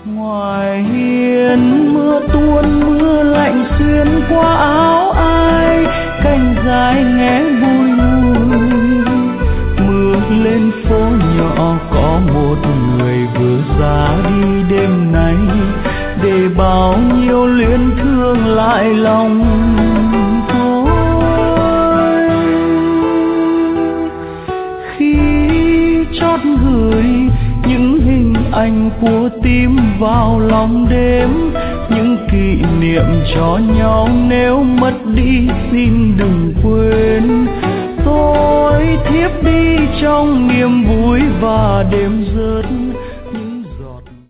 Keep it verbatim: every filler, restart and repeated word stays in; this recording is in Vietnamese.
Ngoài hiên mưa tuôn, mưa lạnh xuyên qua áo ai, cành dài nghe bùi ngùi. Mưa lên phố nhỏ có một người vừa ra đi đêm nay, để bao nhiêu luyến thương lại lòng thôi. Khi chót gửi những hình ảnh của tim vào lòng đêm, những kỷ niệm cho nhau nếu mất đi xin đừng quên. Tôi thiếp đi trong niềm vui và đêm rớt